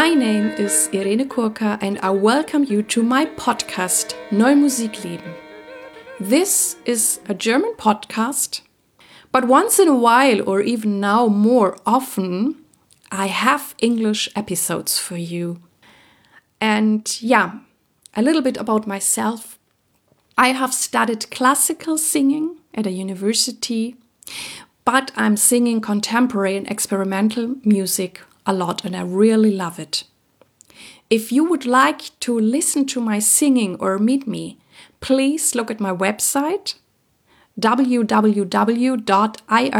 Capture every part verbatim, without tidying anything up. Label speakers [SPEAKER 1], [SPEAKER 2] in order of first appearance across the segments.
[SPEAKER 1] My name is Irene Kurka and I welcome you to my podcast Neue Musik leben. This is a German podcast, but once in a while or even now more often, I have English episodes for you. And yeah, a little bit about myself. I have studied classical singing at a university, but I'm singing contemporary and experimental music a lot and I really love it. If you would like to listen to my singing or meet me, please look at my website w w w dot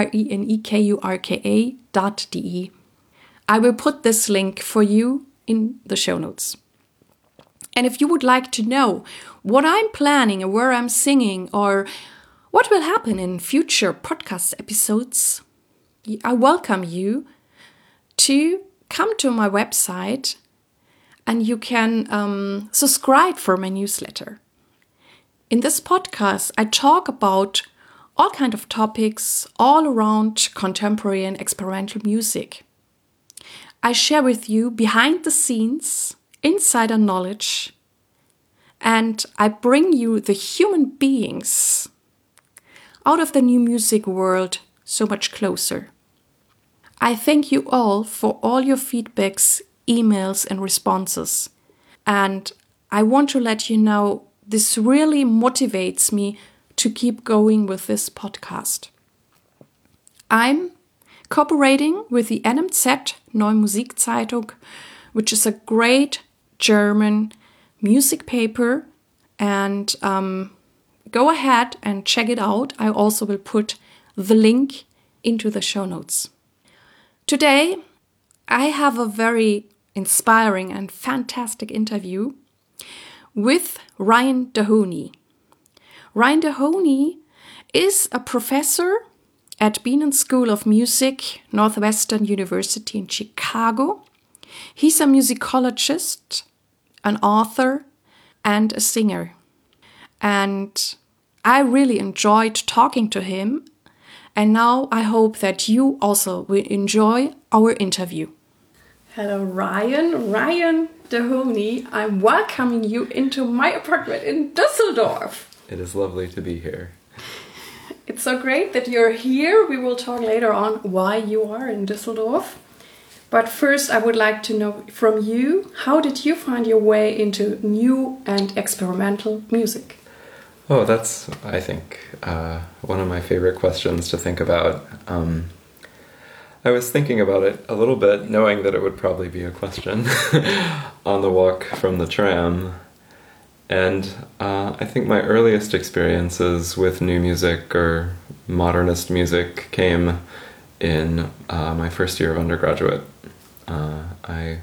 [SPEAKER 1] irenekurka dot d e. I will put this link for you in the show notes. And if you would like to know what I'm planning and where I'm singing or what will happen in future podcast episodes, I welcome you to come to my website and you can um, subscribe for my newsletter. In this podcast, I talk about all kind of topics all around contemporary and experimental music. I share with you behind the scenes, insider knowledge, and I bring you the human beings out of the new music world so much closer. I thank you all for all your feedbacks, emails and responses. And I want to let you know this really motivates me to keep going with this podcast. I'm cooperating with the N M Z Neue Musik Zeitung, which is a great German music paper. And um, go ahead and check it out. I also will put the link into the show notes. Today, I have a very inspiring and fantastic interview with Ryan Dohoney. Ryan Dohoney is a professor at Bienen School of Music, Northwestern University in Chicago. He's a musicologist, an author, and a singer. And I really enjoyed talking to him. And now I hope that you also will enjoy our interview. Hello, Ryan. Ryan Dohoney, I'm welcoming you into my apartment in Düsseldorf.
[SPEAKER 2] It is lovely to be here.
[SPEAKER 1] It's so great that you're here. We will talk later on why you are in Düsseldorf. But first, I would like to know from you, how did you find your way into new and experimental music?
[SPEAKER 2] Oh, that's, I think, uh, one of my favorite questions to think about. Um, I was thinking about it a little bit, knowing that it would probably be a question on the walk from the tram. And uh, I think my earliest experiences with new music or modernist music came in uh, my first year of undergraduate. Uh, I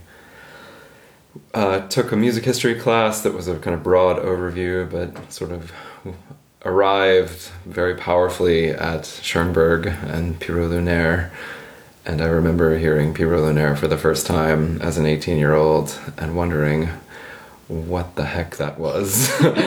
[SPEAKER 2] uh, took a music history class that was a kind of broad overview, but sort of arrived very powerfully at Schoenberg and Pierrot Lunaire. And I remember hearing Pierrot Lunaire for the first time as an eighteen-year-old and wondering what the heck that was.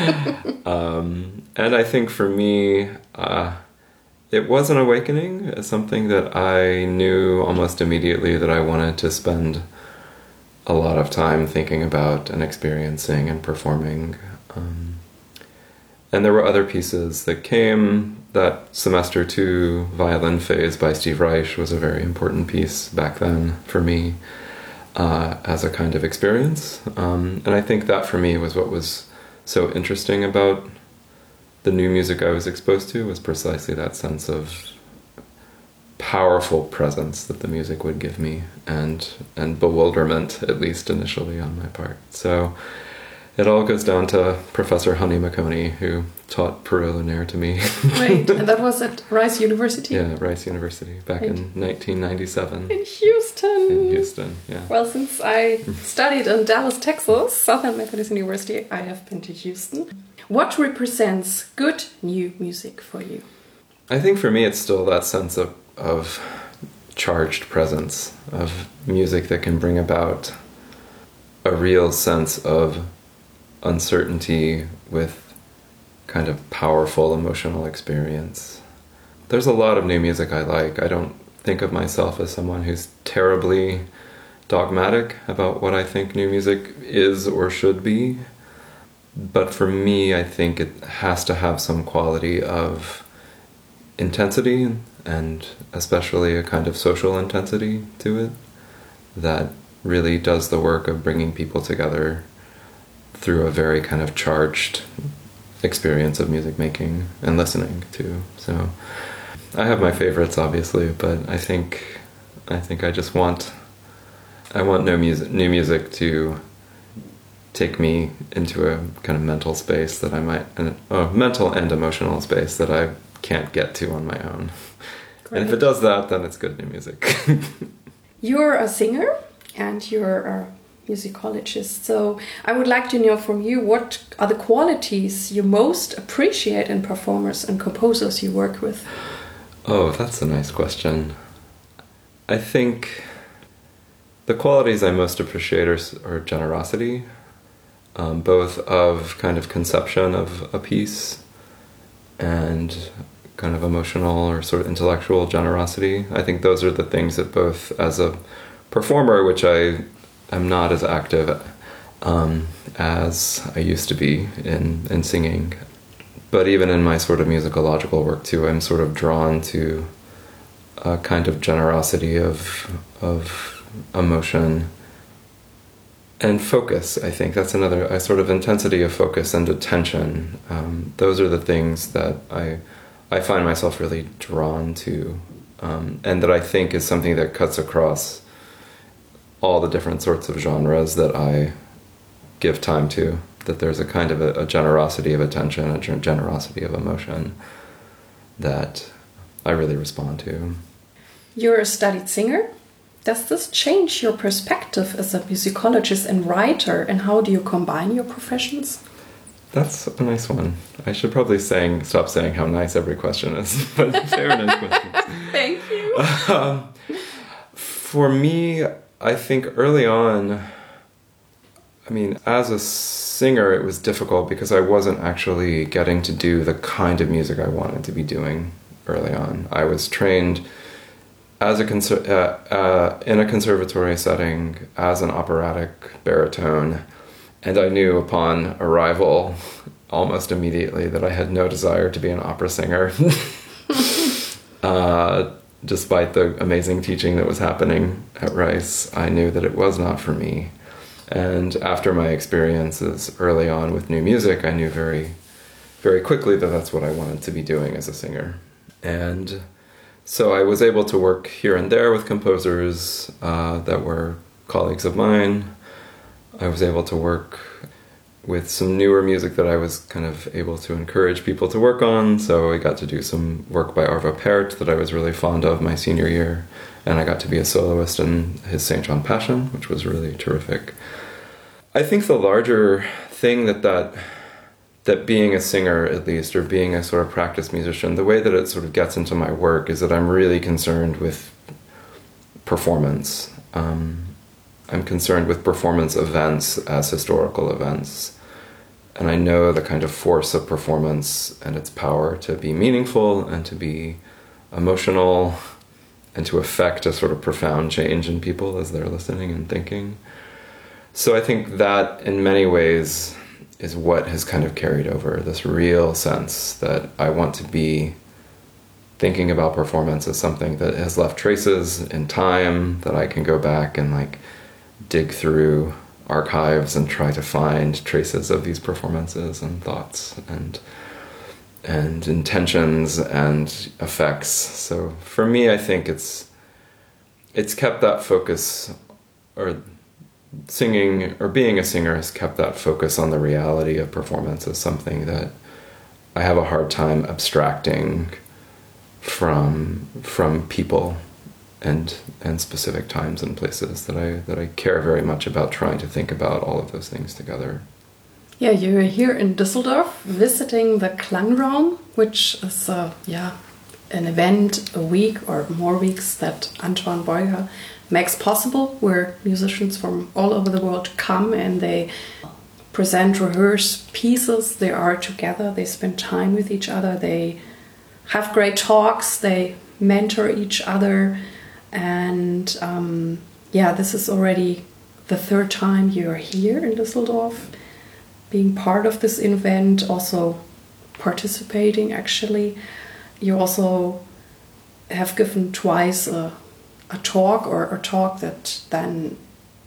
[SPEAKER 2] um, and I think for me, uh, it was an awakening, something that I knew almost immediately that I wanted to spend a lot of time thinking about and experiencing and performing. Um, and there were other pieces that came. That semester two violin phase by Steve Reich was a very important piece back then for me uh, as a kind of experience. Um, and I think that for me was what was so interesting about the new music I was exposed to, was precisely that sense of powerful presence that the music would give me, and and bewilderment, at least initially on my part. So it all goes down to Professor Honey McConey, who taught Pierrot Lunaire to me.
[SPEAKER 1] Right, and that was at Rice University?
[SPEAKER 2] Yeah, Rice University, back right. in nineteen ninety-seven.
[SPEAKER 1] In Houston!
[SPEAKER 2] In Houston, yeah.
[SPEAKER 1] Well, since I studied in Dallas, Texas, Southern Methodist University, I have been to Houston. What represents good new music for you?
[SPEAKER 2] I think for me it's still that sense of, of charged presence, of music that can bring about a real sense of uncertainty with kind of powerful emotional experience. There's a lot of new music I like. I don't think of myself as someone who's terribly dogmatic about what I think new music is or should be. But for me, I think it has to have some quality of intensity, and especially a kind of social intensity to it that really does the work of bringing people together through a very kind of charged experience of music making and listening to. So I have my favorites, obviously, but I think I think I just want I want no music, new music to take me into a kind of mental space that I might, a mental and emotional space that I can't get to on my own. Great. And if it does that, then it's good new music.
[SPEAKER 1] You're a singer and you're a musicologist, so I would like to know from you, what are the qualities you most appreciate in performers and composers you work with?
[SPEAKER 2] Oh, that's a nice question. I think the qualities I most appreciate are, are generosity, um, both of kind of conception of a piece and kind of emotional or sort of intellectual generosity. I think those are the things that both as a performer, which I am not as active um, as I used to be in, in singing, but even in my sort of musicological work too, I'm sort of drawn to a kind of generosity of of emotion and focus. I think that's another, a sort of intensity of focus and attention. Um, those are the things that I I find myself really drawn to, um, and that I think is something that cuts across all the different sorts of genres that I give time to. That there's a kind of a, a generosity of attention, a generosity of emotion that I really respond to.
[SPEAKER 1] You're a studied singer. Does this change your perspective as a musicologist and writer, and how do you combine your professions?
[SPEAKER 2] That's a nice one. I should probably saying stop saying how nice every question is, but they're nice questions.
[SPEAKER 1] Thank you.
[SPEAKER 2] Um, for me, I think early on, I mean, as a singer, it was difficult because I wasn't actually getting to do the kind of music I wanted to be doing early on. I was trained as a conser- uh, uh, in a conservatory setting as an operatic baritone, and I knew upon arrival almost immediately that I had no desire to be an opera singer, uh, despite the amazing teaching that was happening at Rice. I knew that it was not for me. And after my experiences early on with new music, I knew very, very quickly that that's what I wanted to be doing as a singer. And so I was able to work here and there with composers uh, that were colleagues of mine. I was able to work with some newer music that I was kind of able to encourage people to work on. So I got to do some work by Arvo Pärt that I was really fond of my senior year. And I got to be a soloist in his Saint John Passion, which was really terrific. I think the larger thing that that that being a singer, at least, or being a sort of practiced musician, the way that it sort of gets into my work is that I'm really concerned with performance. Um, I'm concerned with performance events as historical events. And I know the kind of force of performance and its power to be meaningful and to be emotional and to affect a sort of profound change in people as they're listening and thinking. So I think that in many ways is what has kind of carried over, this real sense that I want to be thinking about performance as something that has left traces in time, that I can go back and like dig through archives and try to find traces of these performances and thoughts and and intentions and effects. So for me, I think it's it's kept that focus, or singing or being a singer has kept that focus on the reality of performance as something that I have a hard time abstracting from from people and and specific times and places, that I that I care very much about trying to think about all of those things together.
[SPEAKER 1] Yeah, you're here in Düsseldorf visiting the Klangraum, which is uh, yeah an event a week or more weeks that Antoine Beuger makes possible, where musicians from all over the world come and they present, rehearse pieces. They are together, they spend time with each other, they have great talks, they mentor each other, and um, yeah, this is already the third time you're here in Düsseldorf, being part of this event, also participating actually. You also have given twice a, a talk or a talk that then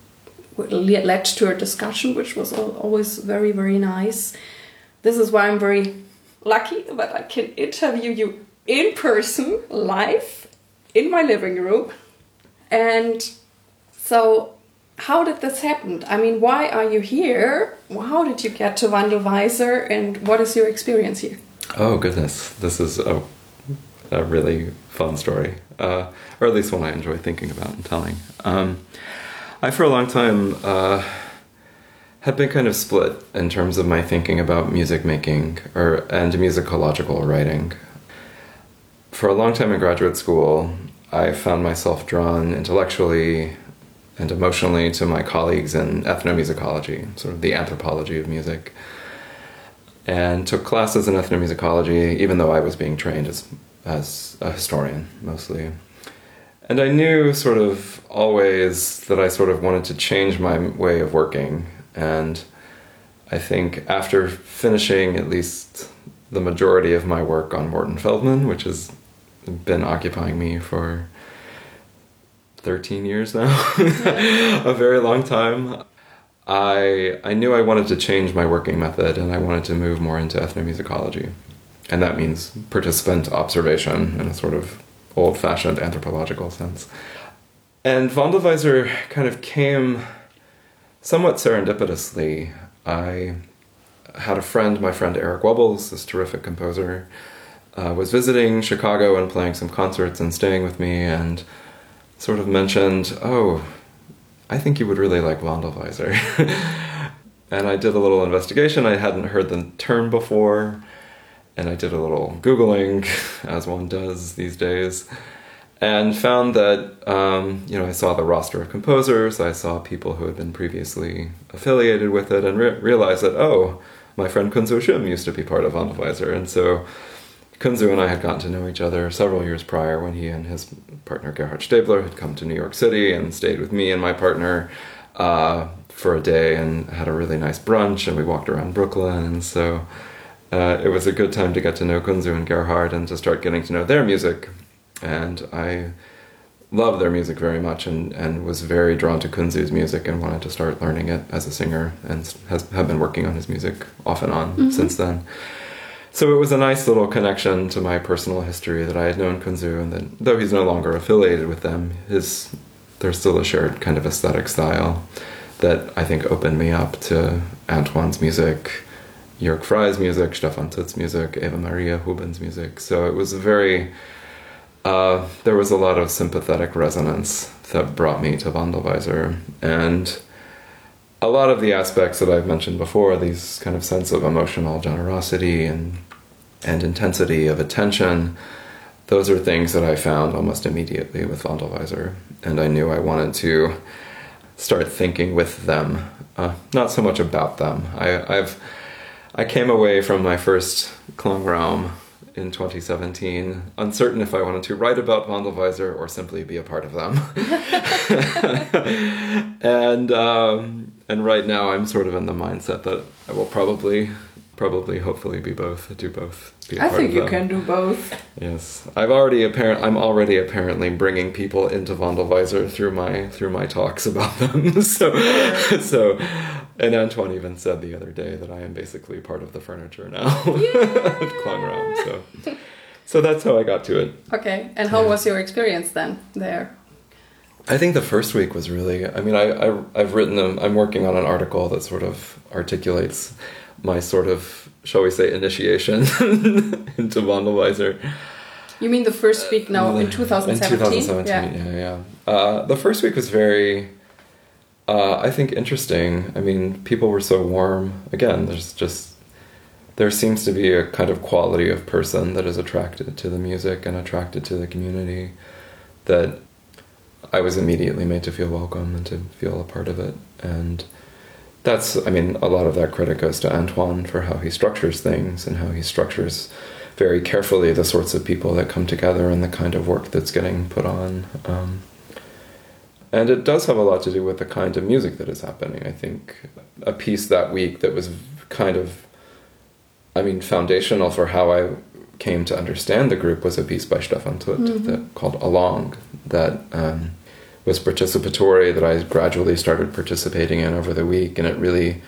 [SPEAKER 1] led to a discussion, which was always very, very nice. This is why I'm very lucky that I can interview you in person, live, in my living room. And so, how did this happen? I mean, why are you here? How did you get to Wandelweiser, and what is your experience here?
[SPEAKER 2] Oh, goodness. This is a, a really fun story, uh, or at least one I enjoy thinking about and telling. Um, I, for a long time, uh, had been kind of split in terms of my thinking about music making or and musicological writing. For a long time in graduate school, I found myself drawn intellectually and emotionally to my colleagues in ethnomusicology, sort of the anthropology of music, and took classes in ethnomusicology, even though I was being trained as as a historian, mostly. And I knew sort of always that I sort of wanted to change my way of working. And I think after finishing at least the majority of my work on Morton Feldman, which has been occupying me for thirteen years now, a very long time, I I knew I wanted to change my working method, and I wanted to move more into ethnomusicology. And that means participant observation in a sort of old-fashioned anthropological sense. And Wandelweiser kind of came somewhat serendipitously. I had a friend, my friend Eric Wubbles, this terrific composer, uh, was visiting Chicago and playing some concerts and staying with me, and sort of mentioned, oh, I think you would really like Wandelweiser. And I did a little investigation. I hadn't heard the term before, and I did a little Googling, as one does these days, and found that, um, you know, I saw the roster of composers, I saw people who had been previously affiliated with it, and re- realized that, oh, my friend Kunzu Shim used to be part of Wandelweiser. And so Kunzu and I had gotten to know each other several years prior when he and his partner Gerhard Stabler had come to New York City and stayed with me and my partner uh, for a day and had a really nice brunch, and we walked around Brooklyn. And so uh, it was a good time to get to know Kunzu and Gerhard and to start getting to know their music. And I love their music very much, and, and was very drawn to Kunzu's music and wanted to start learning it as a singer, and has have been working on his music off and on mm-hmm. since then. So it was a nice little connection to my personal history that I had known Kunzu, and that though he's no longer affiliated with them, his there's still a shared kind of aesthetic style that I think opened me up to Antoine's music, Jörg Frei's music, Stefan Tutz's music, Eva Maria Huben's music. So it was a very Uh, there was a lot of sympathetic resonance that brought me to Wandelweiser, and a lot of the aspects that I've mentioned before, these kind of sense of emotional generosity and and intensity of attention, those are things that I found almost immediately with Wandelweiser, and I knew I wanted to start thinking with them, uh, not so much about them. I, I've I came away from my first Klangraum in twenty seventeen, uncertain if I wanted to write about Wandelweiser or simply be a part of them. and um, and right now I'm sort of in the mindset that I will probably, probably, hopefully be both, do both. Be a
[SPEAKER 1] I
[SPEAKER 2] part
[SPEAKER 1] think
[SPEAKER 2] of
[SPEAKER 1] you
[SPEAKER 2] them.
[SPEAKER 1] can do both.
[SPEAKER 2] Yes, I've already apparent. I'm already apparently bringing people into Wandelweiser through my through my talks about them. so so. And Antoine even said the other day that I am basically part of the furniture now at Klangraum. So, so that's how I got to it.
[SPEAKER 1] Okay, and how yeah. was your experience then there?
[SPEAKER 2] I think the first week was really. I mean, I, I I've written them. I'm working on an article that sort of articulates my sort of, shall we say, initiation into Wandelweiser.
[SPEAKER 1] You mean the first week now uh, in twenty seventeen?
[SPEAKER 2] In twenty seventeen, yeah, yeah. yeah. Uh, the first week was very. Uh, I think interesting. I mean, people were so warm. Again, there's just, there seems to be a kind of quality of person that is attracted to the music and attracted to the community that I was immediately made to feel welcome and to feel a part of it. And that's, I mean, a lot of that credit goes to Antoine for how he structures things and how he structures very carefully the sorts of people that come together and the kind of work that's getting put on. Um, And it does have a lot to do with the kind of music that is happening. I think a piece that week that was kind of, I mean, foundational for how I came to understand the group was a piece by Stefan Tutt mm-hmm. that, called Along, that um, was participatory, that I gradually started participating in over the week, and it really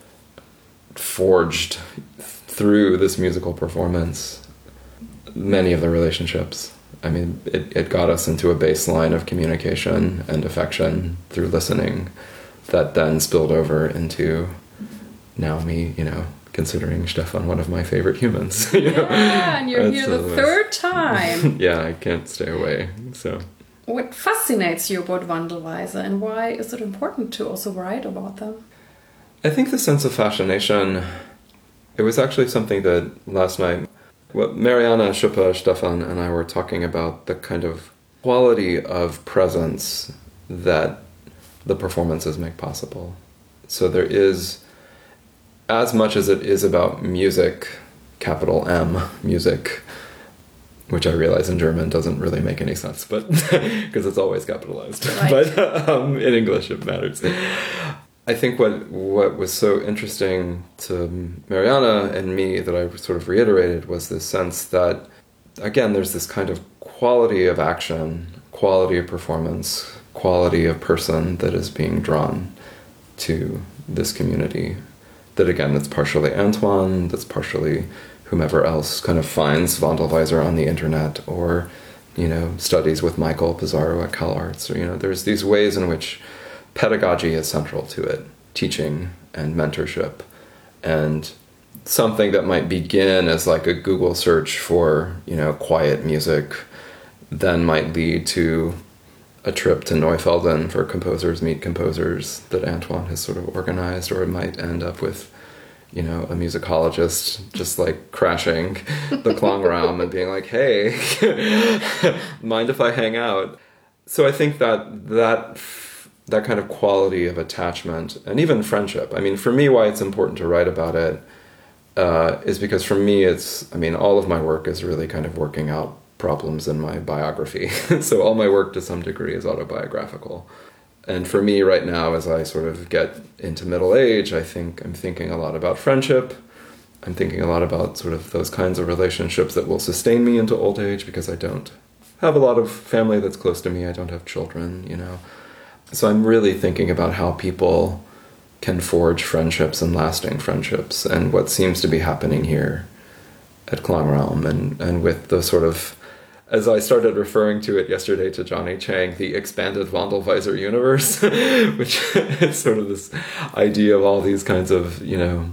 [SPEAKER 2] forged through this musical performance many of the relationships. I mean, it, it got us into a baseline of communication and affection through listening that then spilled over into now me, you know, considering Stefan one of my favorite humans. You know?
[SPEAKER 1] Yeah, and you're That's here the uh, third time.
[SPEAKER 2] Yeah, I can't stay away. So,
[SPEAKER 1] what fascinates you about Wandelweiser, and why is it important to also write about them?
[SPEAKER 2] I think the sense of fascination, it was actually something that last night, well, Mariana Schuppe, Stefan, and I were talking about the kind of quality of presence that the performances make possible. So there is, as much as it is about music, capital M, music, which I realize in German doesn't really make any sense, but because it's always capitalized. Right. But um, in English it matters. I think what what was so interesting to Mariana and me that I sort of reiterated was this sense that, again, there's this kind of quality of action, quality of performance, quality of person that is being drawn to this community. That, again, that's partially Antoine, that's partially whomever else kind of finds Wandelweiser on the internet or, you know, studies with Michael Pizarro at CalArts. Or, you know, there's these ways in which pedagogy is central to it, teaching and mentorship, and something that might begin as like a Google search for, you know, quiet music, then might lead to a trip to Neufelden for Composers Meet Composers that Antoine has sort of organized, or it might end up with, you know, a musicologist just like crashing the Klangraum and being like, hey, mind if I hang out? So I think that that that kind of quality of attachment and even friendship. I mean, for me, why it's important to write about it uh, is because for me, it's, I mean, all of my work is really kind of working out problems in my biography. So all my work to some degree is autobiographical. And for me right now, as I sort of get into middle age, I think I'm thinking a lot about friendship. I'm thinking a lot about sort of those kinds of relationships that will sustain me into old age, because I don't have a lot of family that's close to me. I don't have children, you know. So I'm really thinking about how people can forge friendships and lasting friendships, and what seems to be happening here at Klangraum, and, and with the sort of, as I started referring to it yesterday to Johnny Chang, the expanded Wandelweiser universe, which is sort of this idea of all these kinds of, you know,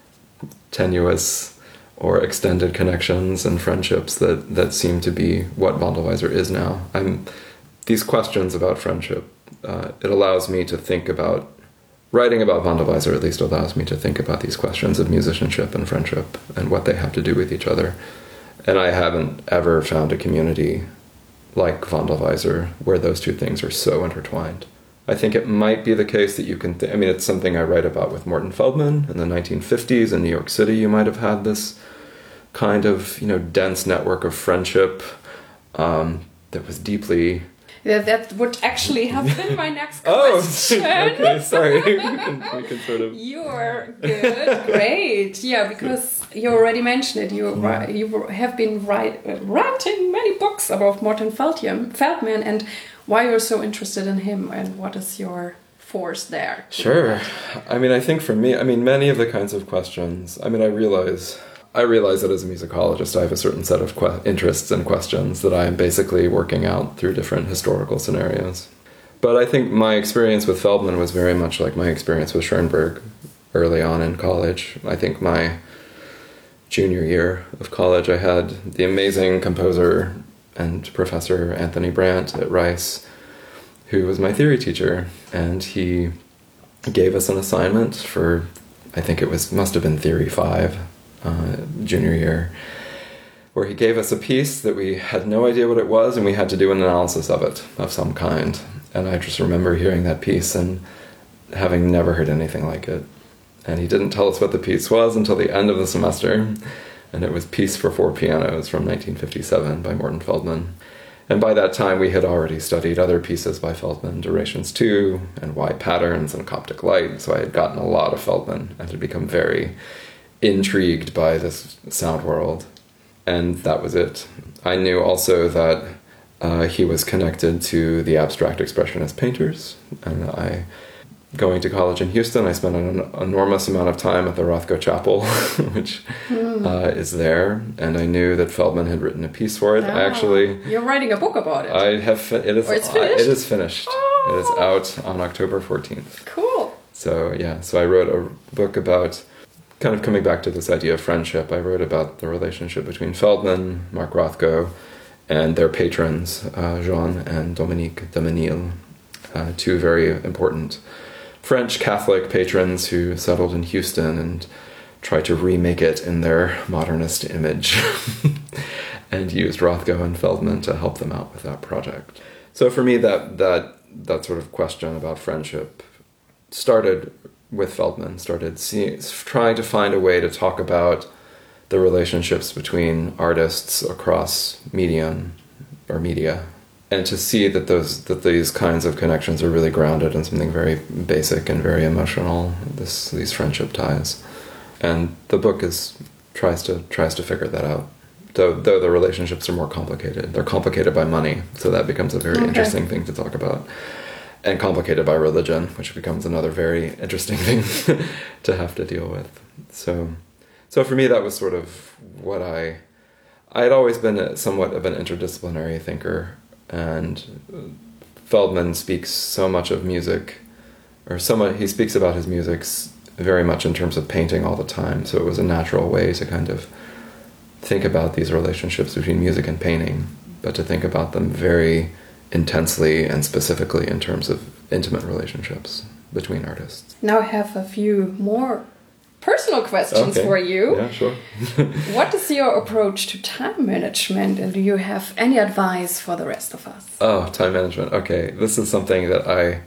[SPEAKER 2] tenuous or extended connections and friendships that, that seem to be what Wandelweiser is now. I'm these questions about friendship, uh, it allows me to think about, writing about Wandelweiser at least allows me to think about these questions of musicianship and friendship and what they have to do with each other. And I haven't ever found a community like Wandelweiser where those two things are so intertwined. I think it might be the case that you can, th- I mean, it's something I write about with Morton Feldman in the nineteen fifties in New York City. You might have had this kind of, you know, dense network of friendship um, that was deeply...
[SPEAKER 1] Yeah, that would actually have been my next question.
[SPEAKER 2] Oh, okay, sorry. we, can, we can sort of...
[SPEAKER 1] You're good, great. Yeah, because you already mentioned it. You yeah. you have been write, writing many books about Morton Feldman, and why you're so interested in him, and what is your force there?
[SPEAKER 2] Sure. I mean, I think for me, I mean, many of the kinds of questions, I mean, I realize... I realize that as a musicologist, I have a certain set of que- interests and questions that I am basically working out through different historical scenarios. But I think my experience with Feldman was very much like my experience with Schoenberg early on in college. I think my junior year of college, I had the amazing composer and professor Anthony Brandt at Rice, who was my theory teacher, and he gave us an assignment for, I think it was must have been Theory five, Uh, junior year, where he gave us a piece that we had no idea what it was, and we had to do an analysis of it of some kind. And I just remember hearing that piece and having never heard anything like it. And he didn't tell us what the piece was until the end of the semester, and it was Piece for Four Pianos from nineteen fifty-seven by Morton Feldman. And by that time, we had already studied other pieces by Feldman, Durations two, and Y Patterns, and Coptic Light. So I had gotten a lot of Feldman and had become very intrigued by this sound world. And that was it. I knew also that uh, he was connected to the abstract expressionist painters. And I, going to college in Houston, I spent an enormous amount of time at the Rothko Chapel, which mm. uh, is there. And I knew that Feldman had written a piece for it.
[SPEAKER 1] Ah,
[SPEAKER 2] I actually...
[SPEAKER 1] You're writing a book about it.
[SPEAKER 2] I have... It is,
[SPEAKER 1] or it's finished?
[SPEAKER 2] I, it is finished. Oh. It is out on October fourteenth.
[SPEAKER 1] Cool.
[SPEAKER 2] So, yeah. So I wrote a book about... Kind of coming back to this idea of friendship, I wrote about the relationship between Feldman, Mark Rothko, and their patrons, uh, Jean and Dominique de Menil, uh, two very important French Catholic patrons who settled in Houston and tried to remake it in their modernist image and used Rothko and Feldman to help them out with that project. So for me, that that that sort of question about friendship started with Feldman, started seeing, trying to find a way to talk about the relationships between artists across medium or media, and to see that those that these kinds of connections are really grounded in something very basic and very emotional. This these friendship ties, and the book is tries to tries to figure that out. Though though the relationships are more complicated, they're complicated by money, so that becomes a very okay. interesting thing to talk about. And complicated by religion, which becomes another very interesting thing to have to deal with. So, so for me, that was sort of what I... I had always been a, somewhat of an interdisciplinary thinker, and Feldman speaks so much of music, or so much, he speaks about his music very much in terms of painting all the time, so it was a natural way to kind of think about these relationships between music and painting, but to think about them very intensely and specifically in terms of intimate relationships between artists.
[SPEAKER 1] Now I have a few more personal questions
[SPEAKER 2] okay.
[SPEAKER 1] for you.
[SPEAKER 2] Yeah, sure.
[SPEAKER 1] What is your approach to time management, and do you have any advice for the rest of us?
[SPEAKER 2] Oh, time management. Okay, this is something that I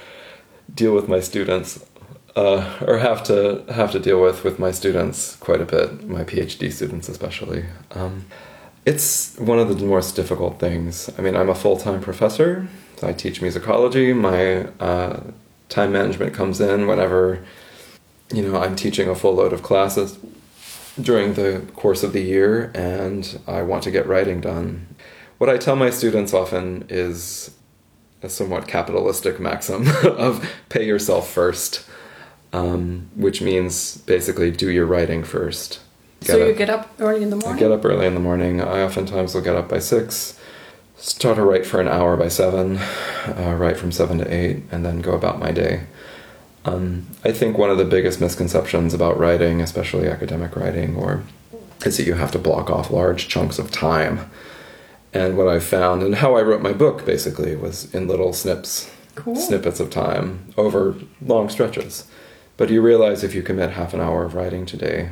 [SPEAKER 2] deal with my students, uh, or have to have to deal with with my students quite a bit, my PhD students especially. Um, It's one of the most difficult things. I mean, I'm a full-time professor, so I teach musicology. My uh, time management comes in whenever, you know, I'm teaching a full load of classes during the course of the year, and I want to get writing done. What I tell my students often is a somewhat capitalistic maxim of pay yourself first, um, which means basically do your writing first.
[SPEAKER 1] So you get up early in the morning?
[SPEAKER 2] I get up early in the morning. I oftentimes will get up by six, start to write for an hour by seven, uh, write from seven to eight, and then go about my day. Um, I think one of the biggest misconceptions about writing, especially academic writing, or is that you have to block off large chunks of time. And what I've found, and how I wrote my book, basically, was in little snips,
[SPEAKER 1] cool.
[SPEAKER 2] snippets of time over long stretches. But you realize if you commit half an hour of writing today,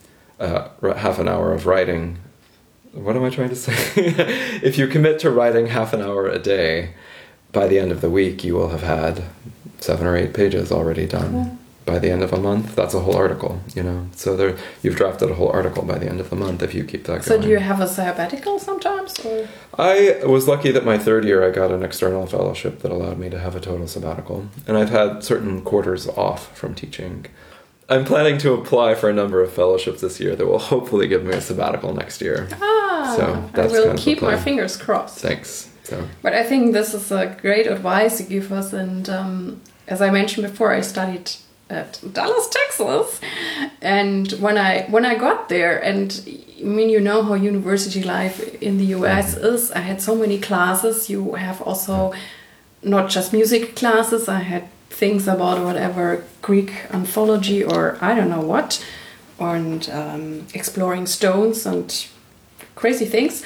[SPEAKER 2] Uh, half an hour of writing, what am I trying to say? If you commit to writing half an hour a day, by the end of the week you will have had seven or eight pages already done. Cool. By the end of a month, that's a whole article, you know. So there, you've drafted a whole article by the end of the month if you keep that going.
[SPEAKER 1] So do you have a sabbatical sometimes? Or?
[SPEAKER 2] I was lucky that my third year I got an external fellowship that allowed me to have a total sabbatical. And I've had certain quarters off from teaching. I'm planning to apply for a number of fellowships this year that will hopefully give me a sabbatical next year.
[SPEAKER 1] Ah,
[SPEAKER 2] so that's
[SPEAKER 1] I will
[SPEAKER 2] kind of
[SPEAKER 1] keep my fingers crossed.
[SPEAKER 2] Thanks. So.
[SPEAKER 1] But I think this is a great advice you give us. And um, as I mentioned before, I studied at Dallas, Texas. And when I when I got there, and I mean, you know how university life in the U S mm-hmm. is. I had so many classes. You have also not just music classes. I had things about whatever Greek anthology or I don't know what, and um, exploring stones and crazy things.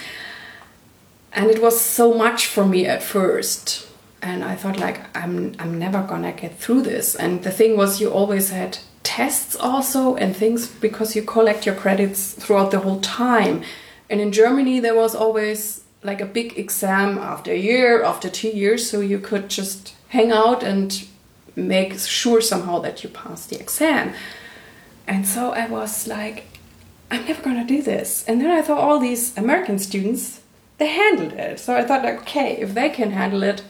[SPEAKER 1] And it was so much for me at first. And I thought, like, I'm I'm never gonna get through this. And the thing was, you always had tests also and things because you collect your credits throughout the whole time. And in Germany, there was always like a big exam after a year, after two years, so you could just hang out and make sure somehow that you pass the exam. And so I was like, I'm never gonna do this. And then I thought all these American students, they handled it. So I thought, like, okay, if they can handle it,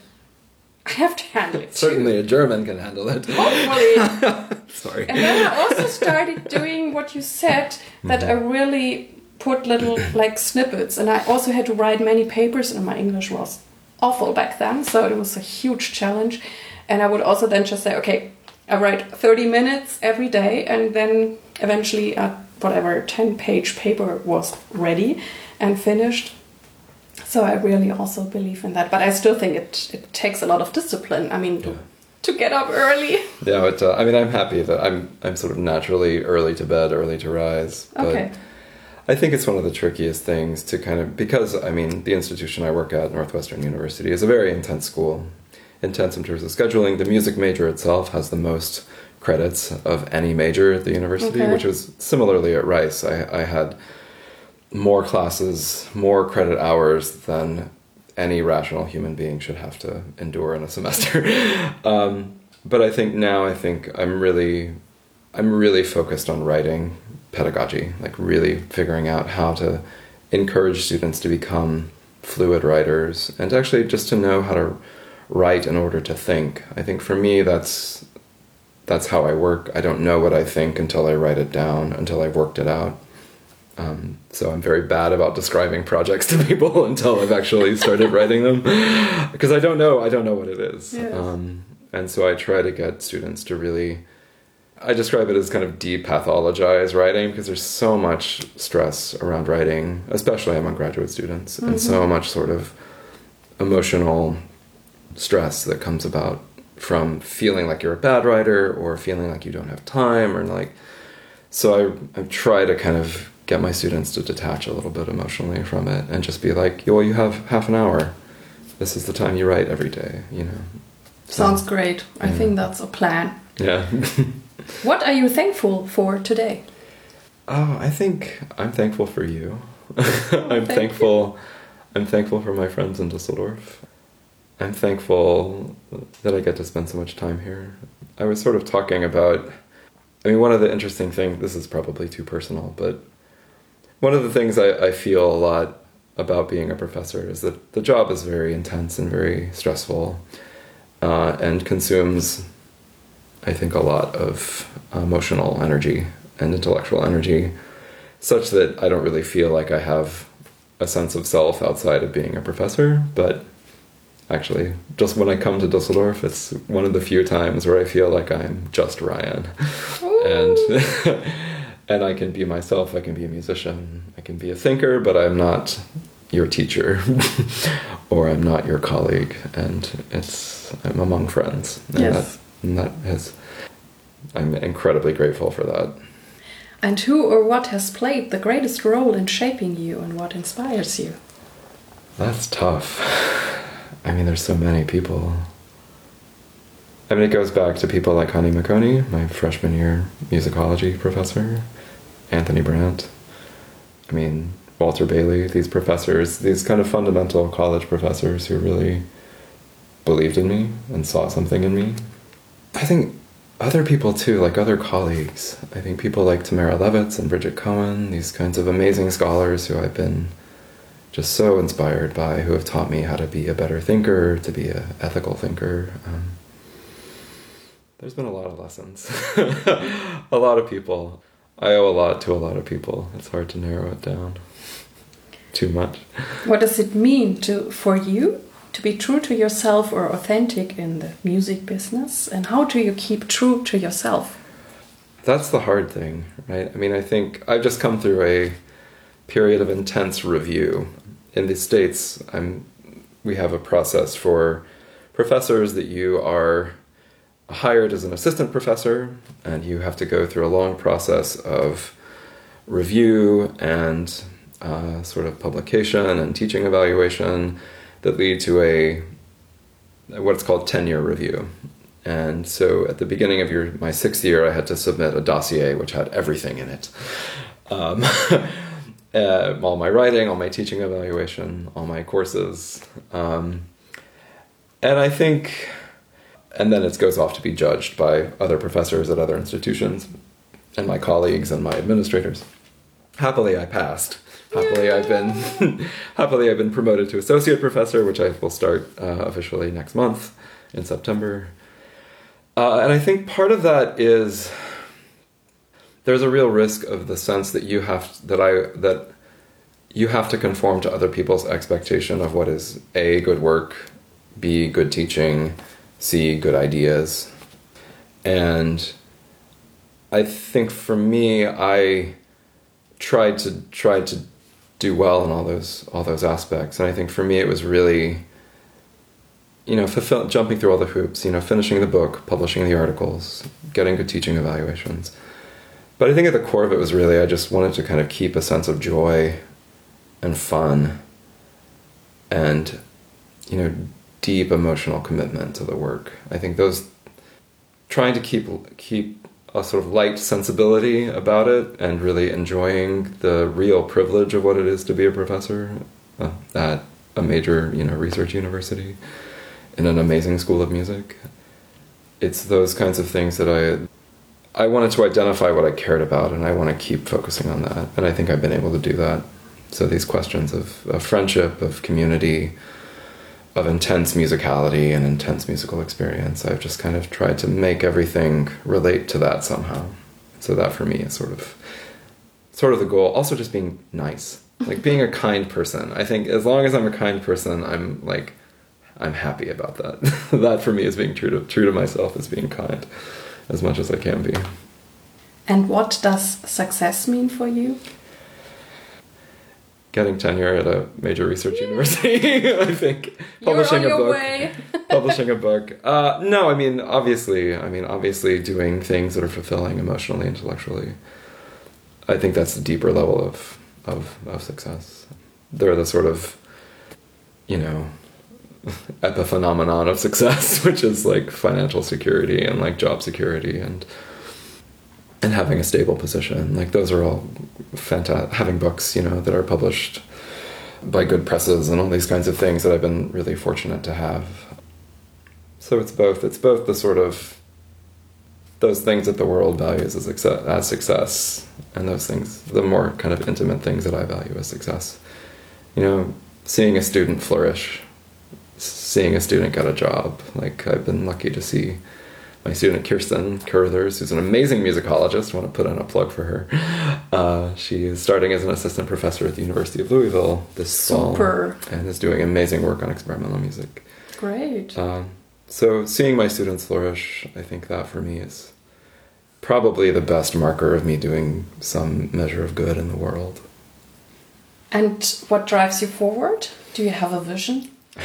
[SPEAKER 1] I have to handle it too.
[SPEAKER 2] Certainly a German can handle it.
[SPEAKER 1] Hopefully.
[SPEAKER 2] Sorry.
[SPEAKER 1] And then I also started doing what you said, that I really put little like snippets, and I also had to write many papers, and my English was awful back then, so it was a huge challenge. And I would also then just say, okay, I write thirty minutes every day, and then eventually a whatever ten page paper was ready and finished. So I really also believe in that, but I still think it it takes a lot of discipline. I mean, to,
[SPEAKER 2] yeah.
[SPEAKER 1] to get up early.
[SPEAKER 2] Yeah, but uh, I mean, I'm happy that I'm I'm sort of naturally early to bed, early to rise. But
[SPEAKER 1] Okay.
[SPEAKER 2] I think it's one of the trickiest things to kind of, because I mean, the institution I work at, Northwestern University, is a very intense school. Intense in terms of scheduling. The music major itself has the most credits of any major at the university,
[SPEAKER 1] Okay.
[SPEAKER 2] which was similarly at Rice. I, I had more classes, more credit hours than any rational human being should have to endure in a semester. um, but I think now, I think I'm really, I'm really focused on writing pedagogy, like really figuring out how to encourage students to become fluid writers and actually just to know how to write in order to think. I think for me, that's that's how I work. I don't know what I think until I write it down, until I've worked it out. Um, so I'm very bad about describing projects to people until I've actually started writing them, because I don't know. I don't know what it is.
[SPEAKER 1] Yes.
[SPEAKER 2] Um, and so I try to get students to really. I describe it as kind of depathologize writing, because there's so much stress around writing, especially among graduate students, mm-hmm. and so much sort of emotional stress that comes about from feeling like you're a bad writer or feeling like you don't have time, or like, so I, I try to kind of get my students to detach a little bit emotionally from it and just be like, well, you have half an hour. This is the time you write every day, you know. So,
[SPEAKER 1] sounds great. I
[SPEAKER 2] yeah.
[SPEAKER 1] think that's a plan.
[SPEAKER 2] Yeah.
[SPEAKER 1] What are you thankful for today?
[SPEAKER 2] Oh, I think I'm thankful for you. I'm
[SPEAKER 1] thank
[SPEAKER 2] thankful. I'm thankful for my friends in Dusseldorf. I'm thankful that I get to spend so much time here. I was sort of talking about, I mean, one of the interesting things, this is probably too personal, but one of the things I, I feel a lot about being a professor is that the job is very intense and very stressful, uh, and consumes, I think, a lot of emotional energy and intellectual energy, such that I don't really feel like I have a sense of self outside of being a professor. But actually, just when I come to Dusseldorf, it's one of the few times where I feel like I'm just Ryan. and and I can be myself, I can be a musician, I can be a thinker, but I'm not your teacher or I'm not your colleague, and it's I'm among friends. And
[SPEAKER 1] yes.
[SPEAKER 2] that, and that has, I'm incredibly grateful for that.
[SPEAKER 1] And who or what has played the greatest role in shaping you, and what inspires you?
[SPEAKER 2] That's tough. I mean, there's so many people. I mean, it goes back to people like Honey McConey, my freshman year musicology professor, Anthony Brandt. I mean, Walter Bailey, these professors, these kind of fundamental college professors who really believed in me and saw something in me. I think other people too, like other colleagues. I think people like Tamara Levitz and Bridget Cohen, these kinds of amazing scholars who I've been just so inspired by, who have taught me how to be a better thinker, to be an ethical thinker. Um, there's been a lot of lessons. A lot of people. I owe a lot to a lot of people. It's hard to narrow it down too much.
[SPEAKER 1] What does it mean to for you to be true to yourself or authentic in the music business? And how do you keep true to yourself?
[SPEAKER 2] That's the hard thing, right? I mean, I think I've just come through a period of intense review. In the States, I'm, we have a process for professors that you are hired as an assistant professor, and you have to go through a long process of review and uh, sort of publication and teaching evaluation that lead to a what's called tenure review. And so at the beginning of your my sixth year, I had to submit a dossier which had everything in it. Um, uh, all my writing, all my teaching evaluation, all my courses. Um, and I think, and then it goes off to be judged by other professors at other institutions and my colleagues and my administrators. Happily, I passed, happily I've been happily I've been promoted to associate professor, which I will start uh, officially next month in September. Uh, and I think part of that is there's a real risk of the sense that you have that I that you have to conform to other people's expectation of what is A, good work, B, good teaching, C, good ideas. And I think for me, I tried to tried to do well in all those all those aspects. And I think for me it was really, you know, fulfill, jumping through all the hoops, you know, finishing the book, publishing the articles, getting good teaching evaluations. But I think at the core of it was really I just wanted to kind of keep a sense of joy and fun and, you know, deep emotional commitment to the work. I think those, trying to keep keep a sort of light sensibility about it and really enjoying the real privilege of what it is to be a professor uh, at a major, you know, research university in an amazing school of music. It's those kinds of things that I I wanted to identify what I cared about, and I want to keep focusing on that. And I think I've been able to do that. So these questions of, of friendship, of community, of intense musicality and intense musical experience, I've just kind of tried to make everything relate to that somehow. So that for me is sort of sort of the goal. Also just being nice, like being a kind person. I think as long as I'm a kind person, I'm like, I'm happy about that. That for me is being true to true to myself, is being kind as much as I can be.
[SPEAKER 1] And what does success mean for you?
[SPEAKER 2] Getting tenure at a major research university, I think. Publishing
[SPEAKER 1] You're on
[SPEAKER 2] a
[SPEAKER 1] your
[SPEAKER 2] book.
[SPEAKER 1] way.
[SPEAKER 2] Publishing a book. Uh, no, I mean, obviously, I mean, obviously doing things that are fulfilling emotionally, intellectually. I think that's the deeper level of, of, of success. They're the sort of, you know, epiphenomenon of success, which is like financial security and like job security and and having a stable position. Like those are all fantastic. Having books, you know, that are published by good presses and all these kinds of things that I've been really fortunate to have. So it's both. It's both the sort of those things that the world values as success, as success, and those things, the more kind of intimate things that I value as success. You know, seeing a student flourish, seeing a student get a job. Like I've been lucky to see my student Kirsten Carruthers, who's an amazing musicologist. I want to put in a plug for her. Uh, she is starting as an assistant professor at the University of Louisville this
[SPEAKER 1] Super.
[SPEAKER 2] fall and is doing amazing work on experimental music.
[SPEAKER 1] Great.
[SPEAKER 2] Um, so seeing my students flourish, I think that for me is probably the best marker of me doing some measure of good in the world.
[SPEAKER 1] And what drives you forward? Do you have a vision?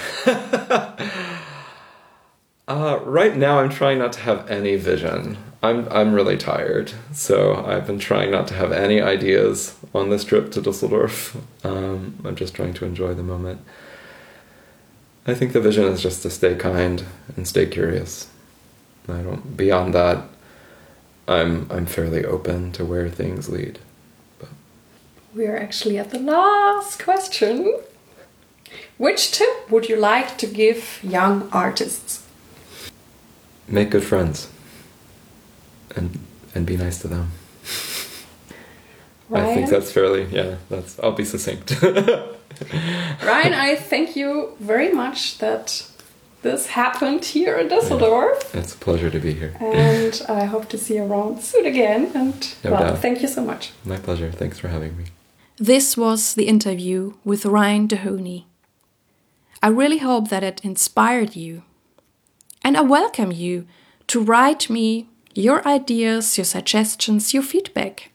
[SPEAKER 2] Uh, right now, I'm trying not to have any vision. I'm I'm really tired, so I've been trying not to have any ideas on this trip to Dusseldorf. Um, I'm just trying to enjoy the moment. I think the vision is just to stay kind and stay curious. I don't. Beyond that, I'm I'm fairly open to where things lead. But
[SPEAKER 1] We're actually at the last question. Which tip would you like to give young artists?
[SPEAKER 2] make good friends and and be nice to them.
[SPEAKER 1] Ryan?
[SPEAKER 2] I think that's fairly, yeah, that's, I'll be succinct.
[SPEAKER 1] Ryan, I thank you very much that this happened here in Düsseldorf.
[SPEAKER 2] Yeah, it's a pleasure to be here.
[SPEAKER 1] And I hope to see you around soon again. And
[SPEAKER 2] No
[SPEAKER 1] well,
[SPEAKER 2] doubt.
[SPEAKER 1] thank you so much.
[SPEAKER 2] My pleasure. Thanks for having me.
[SPEAKER 1] This was the interview with Ryan Dohoney. I really hope that it inspired you. And I welcome you to write me your ideas, your suggestions, your feedback.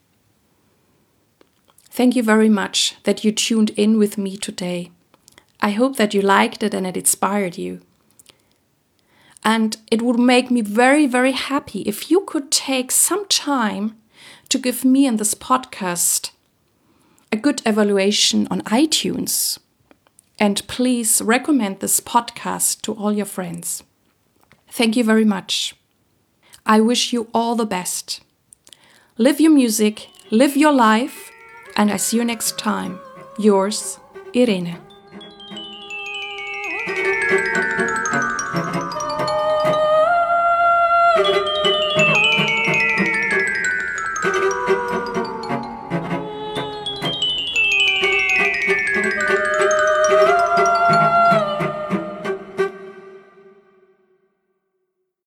[SPEAKER 1] Thank you very much that you tuned in with me today. I hope that you liked it and it inspired you. And it would make me very, very happy if you could take some time to give me and this podcast a good evaluation on iTunes. And please recommend this podcast to all your friends. Thank you very much. I wish you all the best. Live your music, live your life, and I see you next time. Yours, Irene.